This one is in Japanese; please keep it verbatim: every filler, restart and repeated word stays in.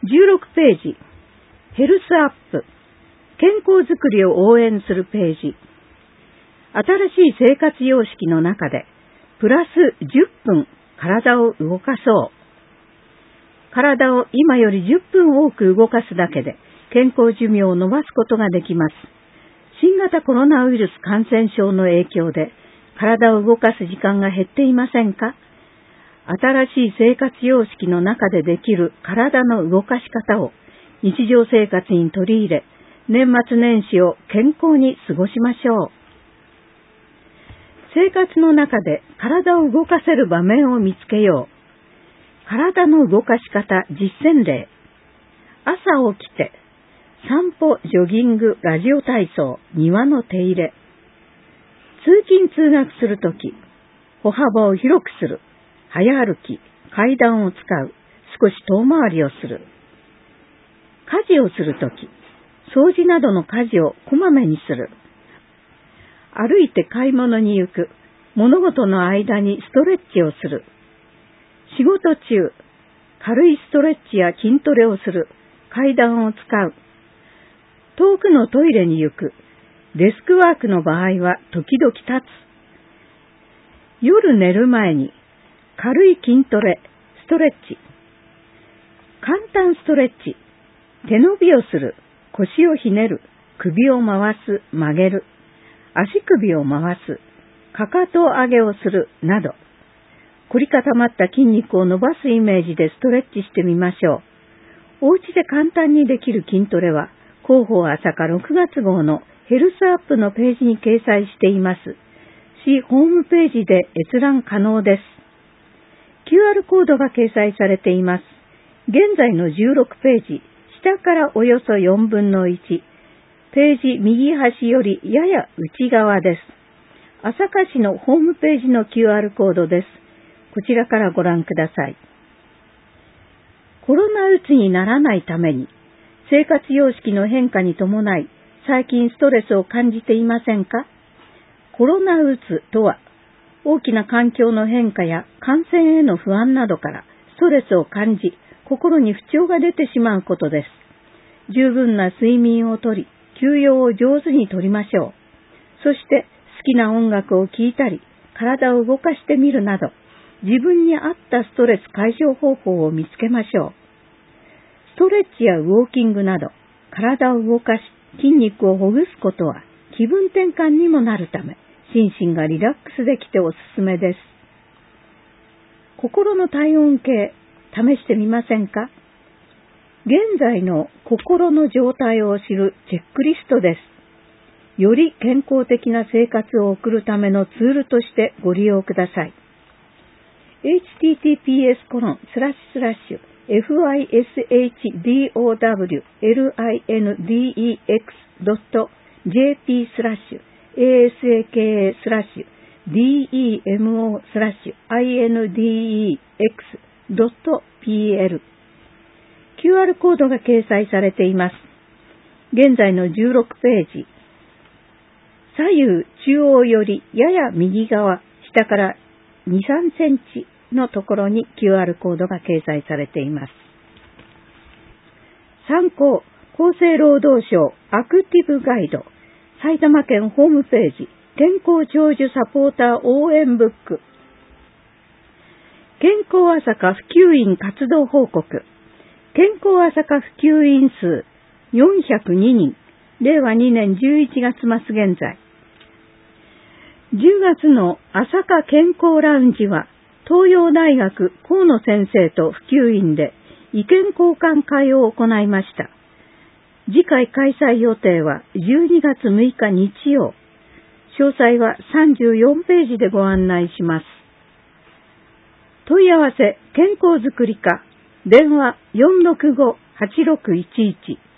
じゅうろくページ、ヘルスアップ、健康づくりを応援するページ。新しい生活様式の中で、プラスじゅっぷん体を動かそう。体を今よりじゅっぷん多く動かすだけで健康寿命を伸ばすことができます。新型コロナウイルス感染症の影響で体を動かす時間が減っていませんか？新しい生活様式の中でできる体の動かし方を日常生活に取り入れ、年末年始を健康に過ごしましょう。生活の中で体を動かせる場面を見つけよう。体の動かし方実践例。朝起きて、散歩、ジョギング、ラジオ体操、庭の手入れ。通勤通学するとき、歩幅を広くする。早歩き、階段を使う。少し遠回りをする。家事をするとき、掃除などの家事をこまめにする。歩いて買い物に行く。物事の間にストレッチをする。仕事中、軽いストレッチや筋トレをする。階段を使う。遠くのトイレに行く。デスクワークの場合は時々立つ。夜寝る前に軽い筋トレ、ストレッチ。簡単ストレッチ。手伸びをする。腰をひねる。首を回す、曲げる。足首を回す。かかと上げをする。など。凝り固まった筋肉を伸ばすイメージでストレッチしてみましょう。お家で簡単にできる筋トレは、広報朝霞ろくがつ号のヘルスアップのページに掲載しています。市ホームページで閲覧可能です。キューアール コードが掲載されています。現在のじゅうろくページ、下からおよそよんぶんのいち、ページ右端よりやや内側です。朝霞市のホームページの キューアール コードです。こちらからご覧ください。コロナうつにならないために、生活様式の変化に伴い、最近ストレスを感じていませんか？コロナうつとは、大きな環境の変化や感染への不安などからストレスを感じ、心に不調が出てしまうことです。十分な睡眠をとり、休養を上手にとりましょう。そして好きな音楽を聴いたり、体を動かしてみるなど、自分に合ったストレス解消方法を見つけましょう。ストレッチやウォーキングなど、体を動かし筋肉をほぐすことは気分転換にもなるため、心身がリラックスできておすすめです。心の体温計、試してみませんか？現在の心の状態を知るチェックリストです。より健康的な生活を送るためのツールとしてご利用ください。エイチティーティーピーエスコロンスラッシュスラッシュエフワイエスエイチディーオーダブリューエルアイエヌディーイーエックスドットジェーピースラッシュエーエスエーケーエースラッシュディーイーエムオースラッシュアイエヌディーイーエックスドットピーエル キューアール コードが掲載されています。現在のじゅうろくページ、左右中央よりやや右側、下からに、さんセンチのところに キューアール コードが掲載されています。参考、厚生労働省アクティブガイド、埼玉県ホームページ、健康長寿サポーター応援ブック。健康朝霞普及員活動報告。健康朝霞普及員数よんひゃくににん、れいわにねんじゅういちがつ末現在。じゅうがつの朝霞健康ラウンジは、東洋大学河野先生と普及員で意見交換会を行いました。次回開催予定はじゅうにがつむいか日曜。詳細はさんじゅうよんページでご案内します。問い合わせ健康づくり課、電話 よんろくご はちろくいちいち